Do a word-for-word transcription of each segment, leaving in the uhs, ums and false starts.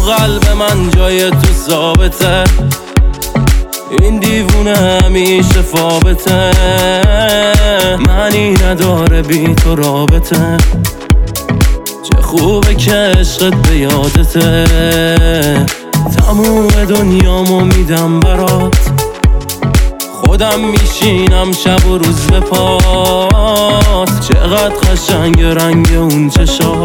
قلب من جای تو ثابته، این دیوونه همیشه فابته، معنی نداره بی تو رابطه. چه خوبه که عشقت به یادته، تموم دنیامو میدم برات، خودم میشینم شب و روز به پات. چقدر قشنگ رنگ اون چشات،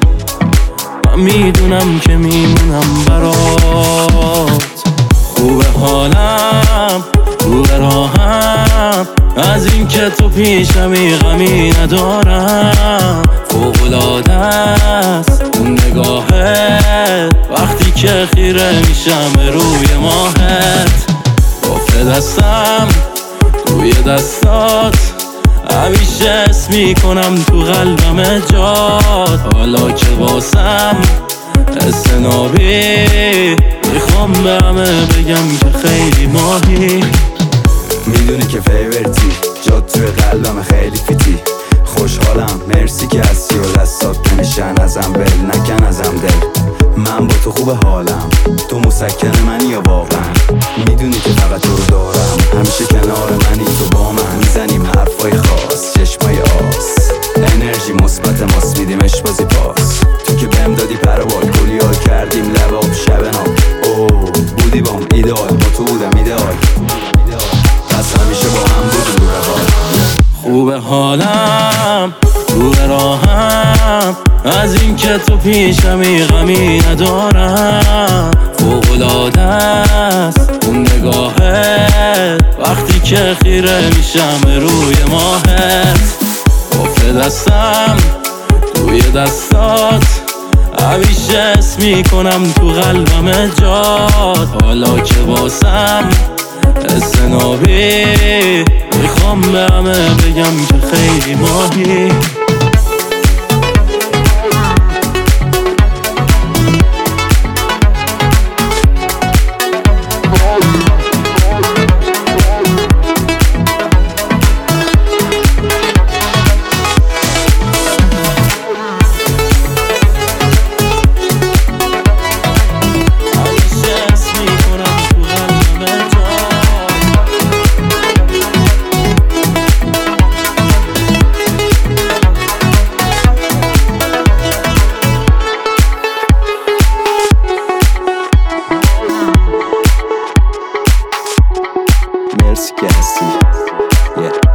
من میدونم که میمونم برات. خوبه حالم، خوبه راهم، از این که تو پیشمی غمی ندارم. فوق‌العاده است اون نگاهت، وقتی که خیره میشم به روی ماهت. گفته دستم توی دستات، همیشه اسم میکنم تو قلبم جات. حالا که واسم حس نابی، میخوام به همه بگم که خیلی ماهی. میدونی که فیورتی، جات توی قلبم خیلی فیتی. خوشحالم مرسی که هستی و دستات نمیشن ازم، بل نکن ازم دل. من با تو خوب حالم، تو مسکن منی یا واقعا. میدونی که فقط تو رو دارم، همیشه کنار منی تو با من. میزنیم حرفای خاص، چشمای آس، انرژی مثبت ماست، میدیمش بازی پاس. تو که بهم دادی پر و بال، کلی حال کردیم لباب شب نام. اوه بودی بام ایدال، با تو بودم ایدال، پس همیشه با هم بودیم رو روال. خوبه حالم، خوبه راهم، از این که تو پیشمی غمی ندارم. فوق‌العاده است اون نگاهت، وقتی که خیره میشم به روی ماهت. گفته دستم توی دستات، همیشه اسم میکنم تو قلبم جات. حالا که واسم حس نابی، میخوام به همه بگم که خیلی ماهی. مرسی که هستی. yeah.